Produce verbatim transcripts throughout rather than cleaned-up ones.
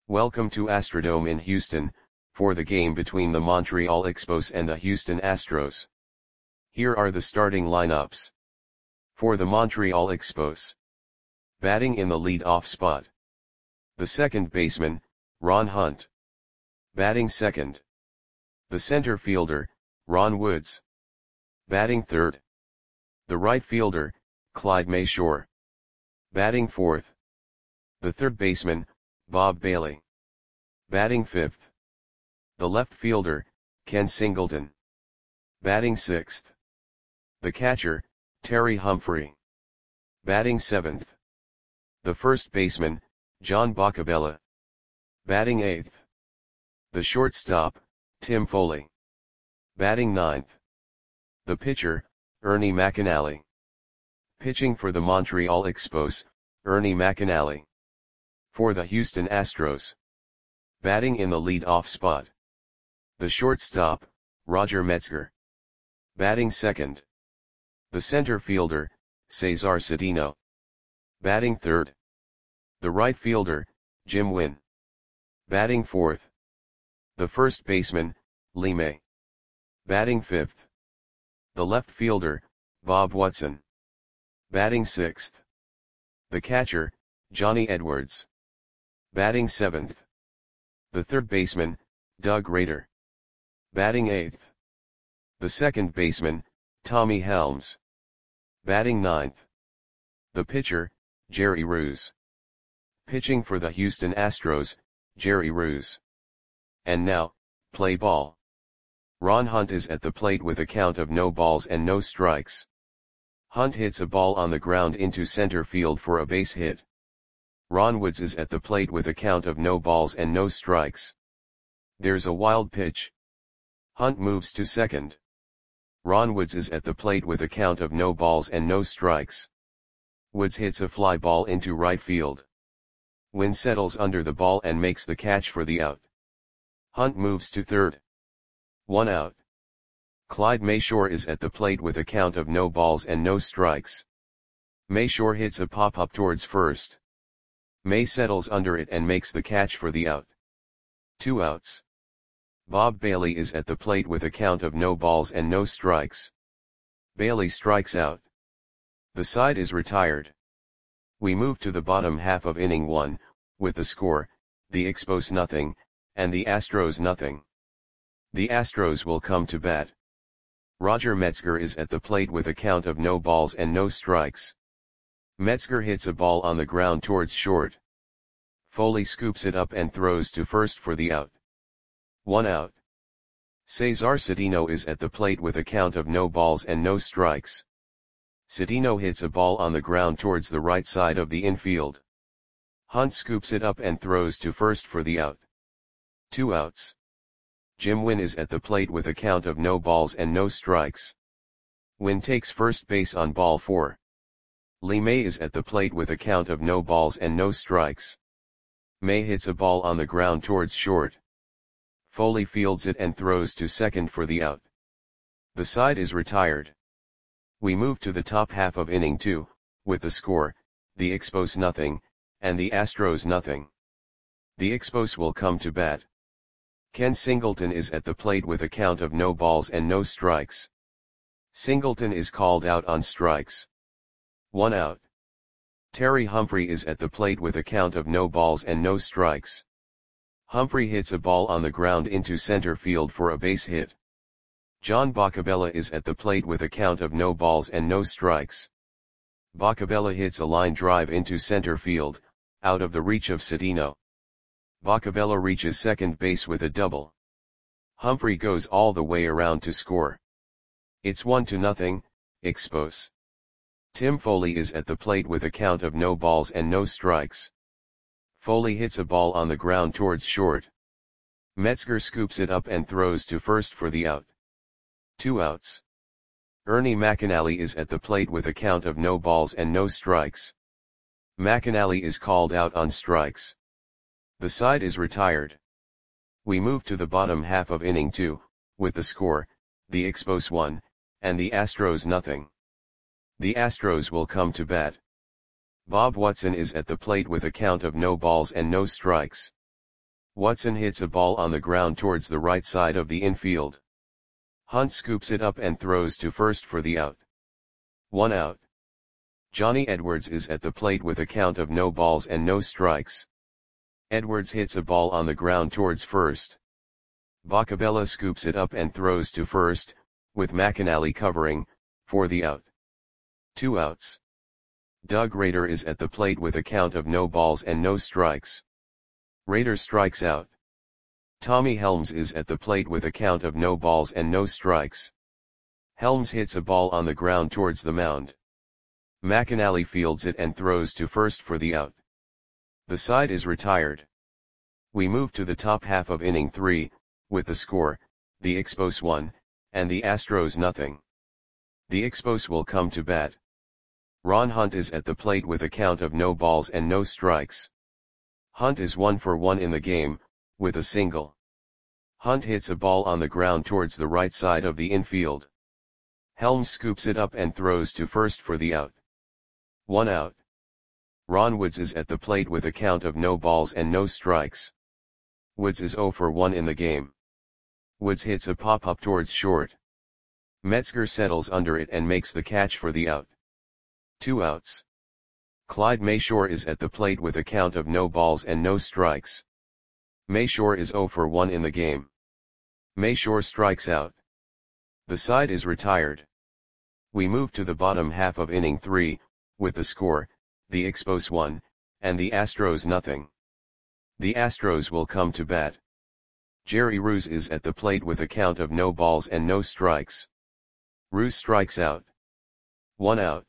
Welcome to Astrodome in Houston, for the game between the Montreal Expos and the Houston Astros. Here are the starting lineups. For the Montreal Expos. Batting in the lead-off spot. The second baseman, Ron Hunt. Batting second. The center fielder, Ron Woods. Batting third. The right fielder, Clyde Mayshore. Batting fourth. The third baseman, Bob Bailey. Batting fifth. The left fielder, Ken Singleton. Batting sixth. The catcher, Terry Humphrey. Batting seventh. The first baseman, John Boccabella. Batting eighth. The shortstop, Tim Foley. Batting ninth. The pitcher, Ernie McAnally. Pitching for the Montreal Expos, Ernie McAnally. For the Houston Astros. Batting in the lead-off spot. The shortstop, Roger Metzger. Batting second. The center fielder, Cesar Cedeno. Batting third. The right fielder, Jim Wynn. Batting fourth. The first baseman, Lee May. Batting fifth. The left fielder, Bob Watson. Batting sixth. The catcher, Johnny Edwards. Batting seventh. The third baseman, Doug Rader. Batting eighth. The second baseman, Tommy Helms. Batting ninth. The pitcher, Jerry Roos. Pitching for the Houston Astros, Jerry Roos. And now, play ball. Ron Hunt is at the plate with a count of no balls and no strikes. Hunt hits a ball on the ground into center field for a base hit. Ron Woods is at the plate with a count of no balls and no strikes. There's a wild pitch. Hunt moves to second. Ron Woods is at the plate with a count of no balls and no strikes. Woods hits a fly ball into right field. Wynn settles under the ball and makes the catch for the out. Hunt moves to third. One out. Clyde Mayshore is at the plate with a count of no balls and no strikes. Mayshore hits a pop-up towards first. May settles under it and makes the catch for the out. Two outs. Bob Bailey is at the plate with a count of no balls and no strikes. Bailey strikes out. The side is retired. We move to the bottom half of inning one, with the score, the Expos nothing, and the Astros nothing. The Astros will come to bat. Roger Metzger is at the plate with a count of no balls and no strikes. Metzger hits a ball on the ground towards short. Foley scoops it up and throws to first for the out. One out. Cesar Cedeno is at the plate with a count of no balls and no strikes. Cedeno hits a ball on the ground towards the right side of the infield. Hunt scoops it up and throws to first for the out. Two outs. Jim Wynn is at the plate with a count of no balls and no strikes. Wynn takes first base on ball four. Lee May is at the plate with a count of no balls and no strikes. May hits a ball on the ground towards short. Foley fields it and throws to second for the out. The side is retired. We move to the top half of inning two, with the score, the Expos nothing, and the Astros nothing. The Expos will come to bat. Ken Singleton is at the plate with a count of no balls and no strikes. Singleton is called out on strikes. One out. Terry Humphrey is at the plate with a count of no balls and no strikes. Humphrey hits a ball on the ground into center field for a base hit. John Boccabella is at the plate with a count of no balls and no strikes. Boccabella hits a line drive into center field, out of the reach of Cedeno. Boccabella reaches second base with a double. Humphrey goes all the way around to score. It's one to nothing, Expos. Tim Foley is at the plate with a count of no balls and no strikes. Foley hits a ball on the ground towards short. Metzger scoops it up and throws to first for the out. Two outs. Ernie McAnally is at the plate with a count of no balls and no strikes. McAnally is called out on strikes. The side is retired. We move to the bottom half of inning two, with the score, the Expos one, and the Astros nothing. The Astros will come to bat. Bob Watson is at the plate with a count of no balls and no strikes. Watson hits a ball on the ground towards the right side of the infield. Hunt scoops it up and throws to first for the out. One out. Johnny Edwards is at the plate with a count of no balls and no strikes. Edwards hits a ball on the ground towards first. Boccabella scoops it up and throws to first, with McAnally covering, for the out. Two outs. Doug Rader is at the plate with a count of no balls and no strikes. Rader strikes out. Tommy Helms is at the plate with a count of no balls and no strikes. Helms hits a ball on the ground towards the mound. McAnally fields it and throws to first for the out. The side is retired. We move to the top half of inning three, with the score, the Expos one, and the Astros nothing. The Expos will come to bat. Ron Hunt is at the plate with a count of no balls and no strikes. Hunt is one for one in the game, with a single. Hunt hits a ball on the ground towards the right side of the infield. Helms scoops it up and throws to first for the out. One out. Ron Woods is at the plate with a count of no balls and no strikes. Woods is zero for one in the game. Woods hits a pop-up towards short. Metzger settles under it and makes the catch for the out. Two outs. Clyde Mayshore is at the plate with a count of no balls and no strikes. Mayshore is zero for one in the game. Mayshore strikes out. The side is retired. We move to the bottom half of inning three, with the score, the Expos one, and the Astros nothing. The Astros will come to bat. Jerry Ruse is at the plate with a count of no balls and no strikes. Ruse strikes out. One out.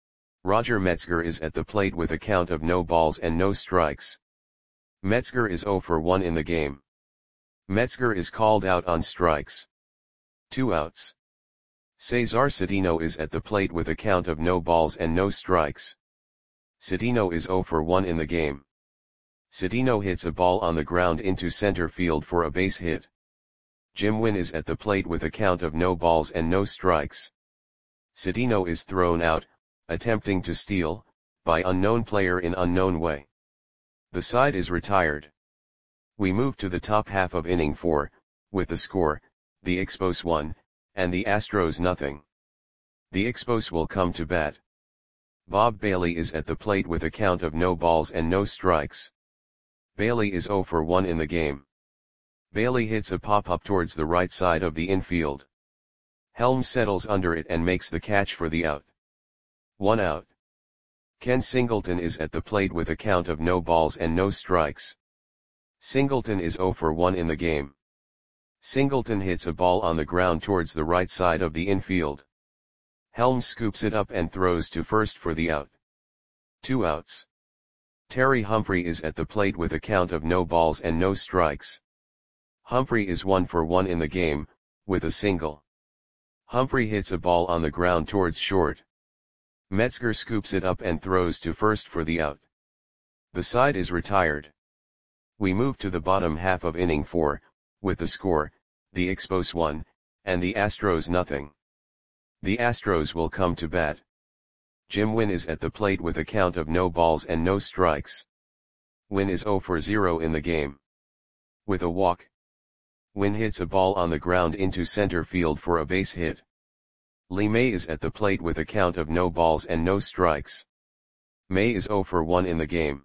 Roger Metzger is at the plate with a count of no balls and no strikes. Metzger is zero for one in the game. Metzger is called out on strikes. Two outs. Cesar Cedeno is at the plate with a count of no balls and no strikes. Cedeno is zero for one in the game. Cedeno hits a ball on the ground into center field for a base hit. Jim Wynn is at the plate with a count of no balls and no strikes. Cedeno is thrown out, attempting to steal, by unknown player in unknown way. The side is retired. We move to the top half of inning four, with the score, the Expos one, and the Astros nothing. The Expos will come to bat. Bob Bailey is at the plate with a count of no balls and no strikes. Bailey is zero for one in the game. Bailey hits a pop-up towards the right side of the infield. Helms settles under it and makes the catch for the out. One out. Ken Singleton is at the plate with a count of no balls and no strikes. Singleton is zero for one in the game. Singleton hits a ball on the ground towards the right side of the infield. Helms scoops it up and throws to first for the out. Two outs. Terry Humphrey is at the plate with a count of no balls and no strikes. Humphrey is one for one in the game, with a single. Humphrey hits a ball on the ground towards short. Metzger scoops it up and throws to first for the out. The side is retired. We move to the bottom half of inning four, with the score, the Expos one, and the Astros nothing. The Astros will come to bat. Jim Wynn is at the plate with a count of no balls and no strikes. Wynn is zero for zero in the game. With a walk. Wynn hits a ball on the ground into center field for a base hit. Lee May is at the plate with a count of no balls and no strikes. May is zero for one in the game.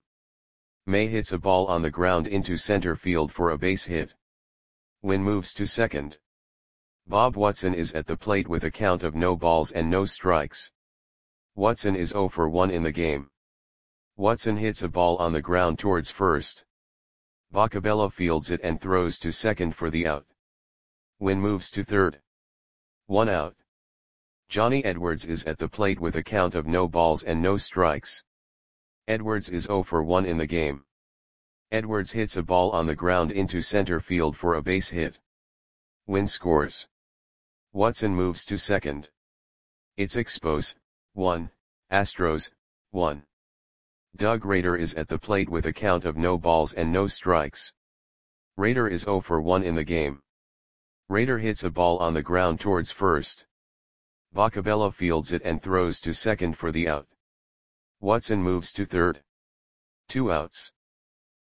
May hits a ball on the ground into center field for a base hit. Wynn moves to second. Bob Watson is at the plate with a count of no balls and no strikes. Watson is zero for one in the game. Watson hits a ball on the ground towards first. Boccabella fields it and throws to second for the out. Wynn moves to third. One out. Johnny Edwards is at the plate with a count of no balls and no strikes. Edwards is zero for one in the game. Edwards hits a ball on the ground into center field for a base hit. Wynn scores. Watson moves to second. It's Expos, one, Astros, one. Doug Rader is at the plate with a count of no balls and no strikes. Rader is zero for one in the game. Rader hits a ball on the ground towards first. Boccabella fields it and throws to second for the out. Watson moves to third. Two outs.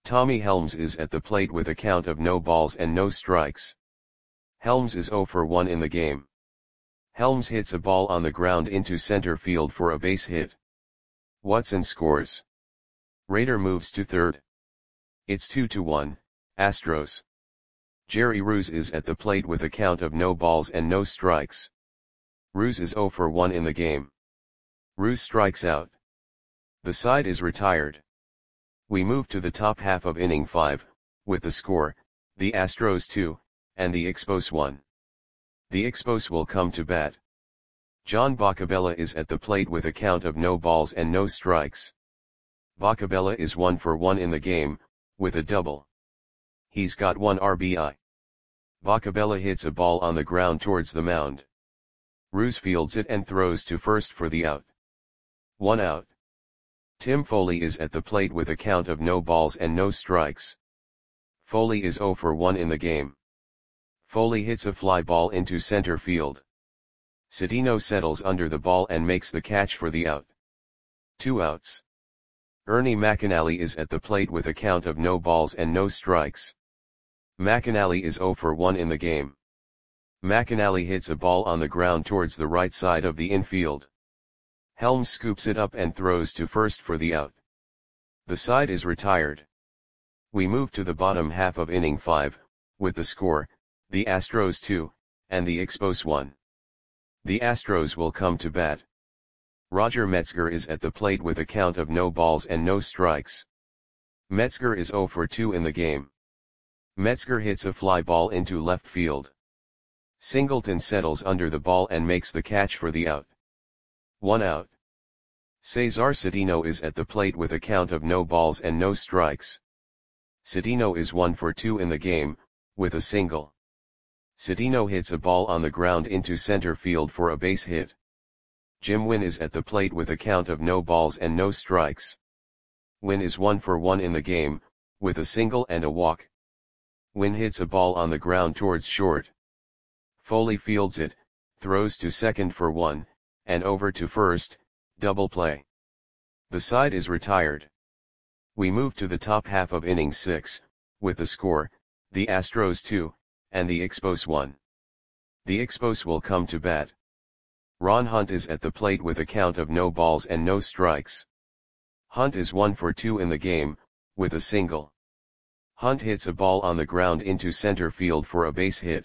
Tommy Helms is at the plate with a count of no balls and no strikes. Helms is zero for one in the game. Helms hits a ball on the ground into center field for a base hit. Watson scores. Raider moves to third. It's two to one, Astros. Jerry Ruse is at the plate with a count of no balls and no strikes. Ruse is zero for one in the game. Ruse strikes out. The side is retired. We move to the top half of inning five, with the score, the Astros two, and the Expos one. The Expos will come to bat. John Boccabella is at the plate with a count of no balls and no strikes. Boccabella is one for one in the game, with a double. He's got one R B I. Boccabella hits a ball on the ground towards the mound. Ruse fields it and throws to first for the out. One out. Tim Foley is at the plate with a count of no balls and no strikes. Foley is zero for one in the game. Foley hits a fly ball into center field. Cedeno settles under the ball and makes the catch for the out. Two outs. Ernie McAnally is at the plate with a count of no balls and no strikes. McAnally is zero for one in the game. McAnally hits a ball on the ground towards the right side of the infield. Helms scoops it up and throws to first for the out. The side is retired. We move to the bottom half of inning five, with the score, the Astros two, and the Expos one. The Astros will come to bat. Roger Metzger is at the plate with a count of no balls and no strikes. Metzger is zero for two in the game. Metzger hits a fly ball into left field. Singleton settles under the ball and makes the catch for the out. One out. Cesar Cedeno is at the plate with a count of no balls and no strikes. Cedeno is one for two in the game, with a single. Cedeno hits a ball on the ground into center field for a base hit. Jim Wynn is at the plate with a count of no balls and no strikes. Wynn is one for one in the game, with a single and a walk. Wynn hits a ball on the ground towards short. Foley fields it, throws to second for one, and over to first, double play. The side is retired. We move to the top half of inning six, with the score, the Astros two, and the Expos one. The Expos will come to bat. Ron Hunt is at the plate with a count of no balls and no strikes. Hunt is one for two in the game, with a single. Hunt hits a ball on the ground into center field for a base hit.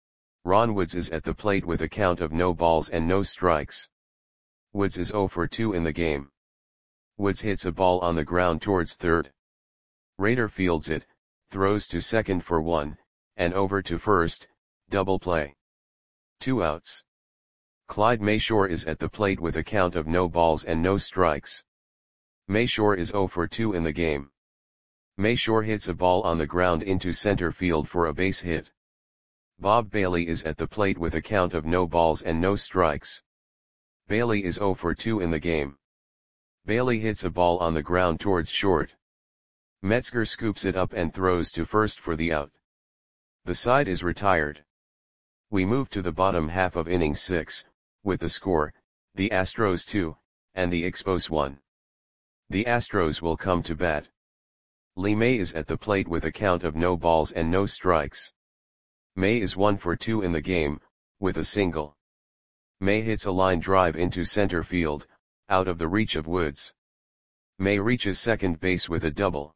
Ron Woods is at the plate with a count of no balls and no strikes. Woods is zero for two in the game. Woods hits a ball on the ground towards third. Raider fields it, throws to second for one, and over to first, double play. Two outs. Clyde Mayshore is at the plate with a count of no balls and no strikes. Mayshore is zero for two in the game. Mayshore hits a ball on the ground into center field for a base hit. Bob Bailey is at the plate with a count of no balls and no strikes. Bailey is zero for two in the game. Bailey hits a ball on the ground towards short. Metzger scoops it up and throws to first for the out. The side is retired. We move to the bottom half of inning six, with the score, the Astros two, and the Expos one. The Astros will come to bat. Lee May is at the plate with a count of no balls and no strikes. May is one for two in the game, with a single. May hits a line drive into center field, out of the reach of Woods. May reaches second base with a double.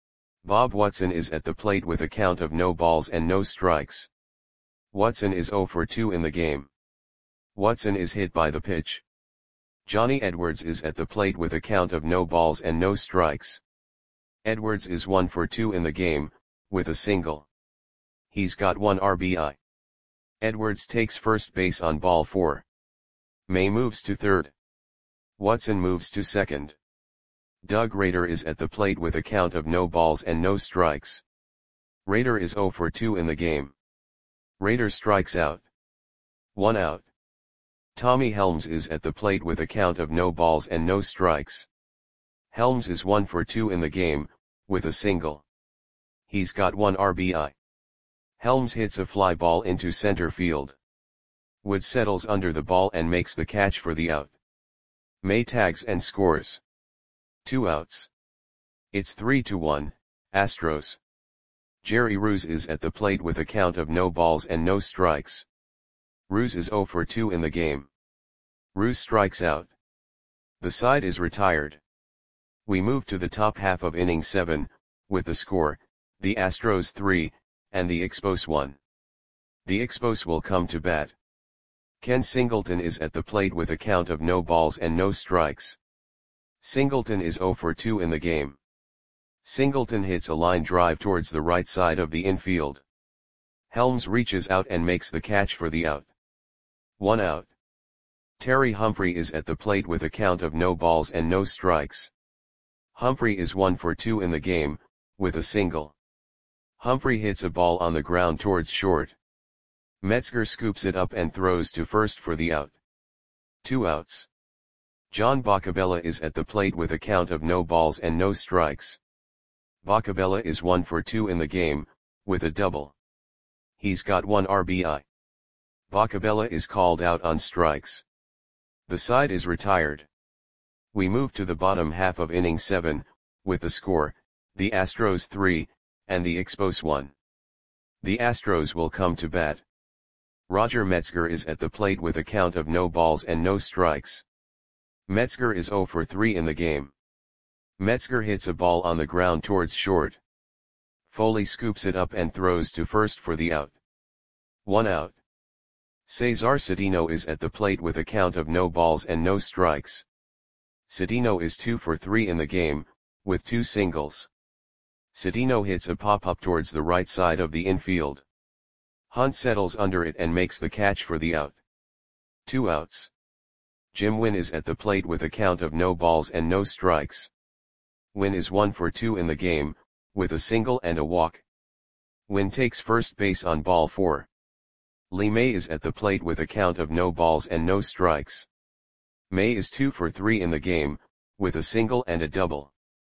Bob Watson is at the plate with a count of no balls and no strikes. Watson is zero for two in the game. Watson is hit by the pitch. Johnny Edwards is at the plate with a count of no balls and no strikes. Edwards is one for two in the game, with a single. He's got one R B I. Edwards takes first base on ball four. May moves to third. Watson moves to second. Doug Rader is at the plate with a count of no balls and no strikes. Rader is zero for two in the game. Rader strikes out. One out. Tommy Helms is at the plate with a count of no balls and no strikes. Helms is one for two in the game, with a single. He's got one R B I. Helms hits a fly ball into center field. Wood settles under the ball and makes the catch for the out. May tags and scores. Two outs. It's three to one, Astros. Jerry Ruse is at the plate with a count of no balls and no strikes. Ruse is zero for two in the game. Ruse strikes out. The side is retired. We move to the top half of inning seven, with the score, the Astros three, and the Expos one. The Expos will come to bat. Ken Singleton is at the plate with a count of no balls and no strikes. Singleton is zero for two in the game. Singleton hits a line drive towards the right side of the infield. Helms reaches out and makes the catch for the out. One out. Terry Humphrey is at the plate with a count of no balls and no strikes. Humphrey is one for two in the game, with a single. Humphrey hits a ball on the ground towards short. Metzger scoops it up and throws to first for the out. Two outs. John Boccabella is at the plate with a count of no balls and no strikes. Boccabella is one for two in the game, with a double. He's got one R B I. Boccabella is called out on strikes. The side is retired. We move to the bottom half of inning seven, with the score, the Astros three, and the Expos one. The Astros will come to bat. Roger Metzger is at the plate with a count of no balls and no strikes. Metzger is zero for three in the game. Metzger hits a ball on the ground towards short. Foley scoops it up and throws to first for the out. One out. Cesar Cedeno is at the plate with a count of no balls and no strikes. Cedeno is two for three in the game, with two singles. Cedeno hits a pop-up towards the right side of the infield. Hunt settles under it and makes the catch for the out. Two outs. Jim Wynn is at the plate with a count of no balls and no strikes. Wynn is one for two in the game, with a single and a walk. Wynn takes first base on ball four. Lee May is at the plate with a count of no balls and no strikes. May is two for three in the game, with a single and a double.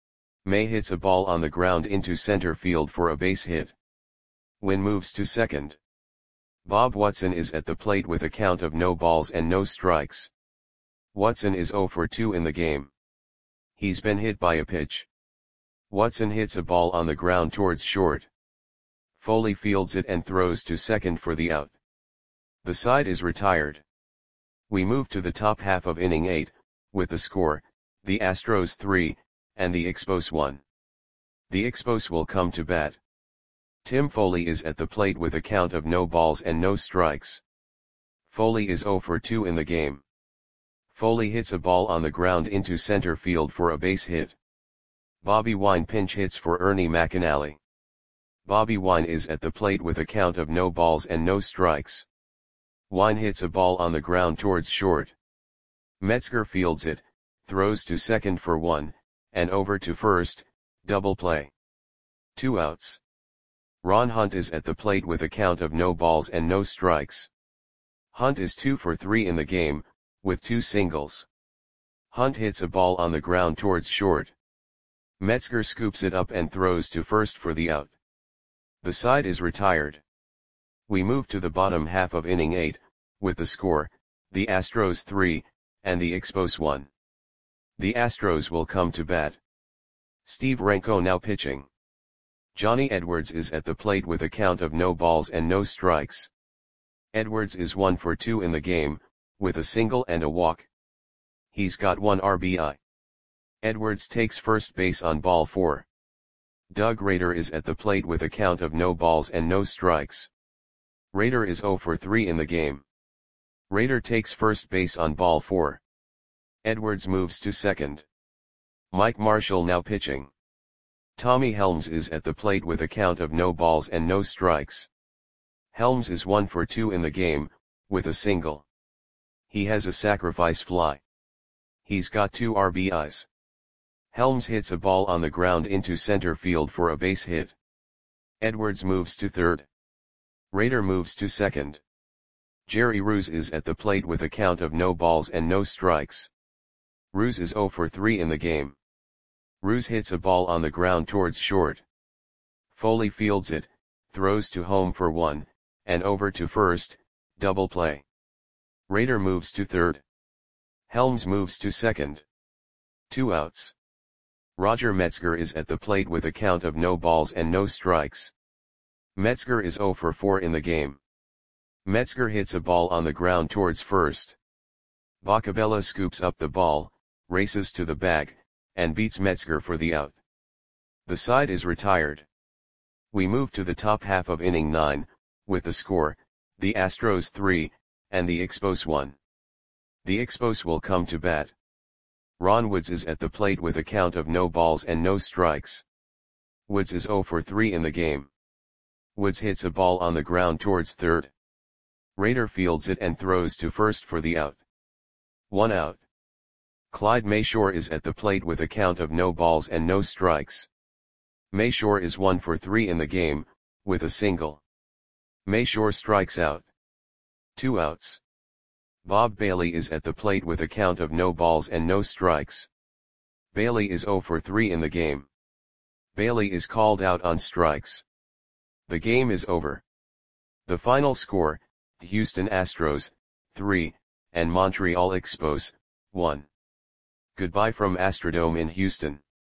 May hits a ball on the ground into center field for a base hit. Wynn moves to second. Bob Watson is at the plate with a count of no balls and no strikes. Watson is zero for two in the game. He's been hit by a pitch. Watson hits a ball on the ground towards short. Foley fields it and throws to second for the out. The side is retired. We move to the top half of inning eight, with the score, the Astros three, and the Expos one. The Expos will come to bat. Tim Foley is at the plate with a count of no balls and no strikes. Foley is zero for two in the game. Foley hits a ball on the ground into center field for a base hit. Bobby Wine pinch hits for Ernie McAnally. Bobby Wine is at the plate with a count of no balls and no strikes. Wine hits a ball on the ground towards short. Metzger fields it, throws to second for one, and over to first, double play. Two outs. Ron Hunt is at the plate with a count of no balls and no strikes. Hunt is two for three in the game, with two singles. Hunt hits a ball on the ground towards short. Metzger scoops it up and throws to first for the out. The side is retired. We move to the bottom half of inning eight, with the score, the Astros three, and the Expos one. The Astros will come to bat. Steve Renko now pitching. Johnny Edwards is at the plate with a count of no balls and no strikes. Edwards is one for two in the game, with a single and a walk. He's got one R B I. Edwards takes first base on ball four. Doug Rader is at the plate with a count of no balls and no strikes. Rader is zero for three in the game. Rader takes first base on ball four. Edwards moves to second. Mike Marshall now pitching. Tommy Helms is at the plate with a count of no balls and no strikes. Helms is one for two in the game, with a single. He has a sacrifice fly. He's got two R B Is. Helms hits a ball on the ground into center field for a base hit. Edwards moves to third. Rader moves to second. Jerry Ruse is at the plate with a count of no balls and no strikes. Ruse is zero for three in the game. Ruse hits a ball on the ground towards short. Foley fields it, throws to home for one, and over to first, double play. Rader moves to third. Helms moves to second. Two outs. Roger Metzger is at the plate with a count of no balls and no strikes. Metzger is zero for four in the game. Metzger hits a ball on the ground towards first. Boccabella scoops up the ball, races to the bag, and beats Metzger for the out. The side is retired. We move to the top half of inning nine, with the score, the Astros three, and the Expos one. The Expos will come to bat. Ron Woods is at the plate with a count of no balls and no strikes. Woods is zero for three in the game. Woods hits a ball on the ground towards third. Rader fields it and throws to first for the out. One out. Clyde Mayshore is at the plate with a count of no balls and no strikes. Mayshore is one for three in the game, with a single. Mayshore strikes out. Two outs. Bob Bailey is at the plate with a count of no balls and no strikes. Bailey is zero for three in the game. Bailey is called out on strikes. The game is over. The final score, Houston Astros, three, and Montreal Expos, one. Goodbye from Astrodome in Houston.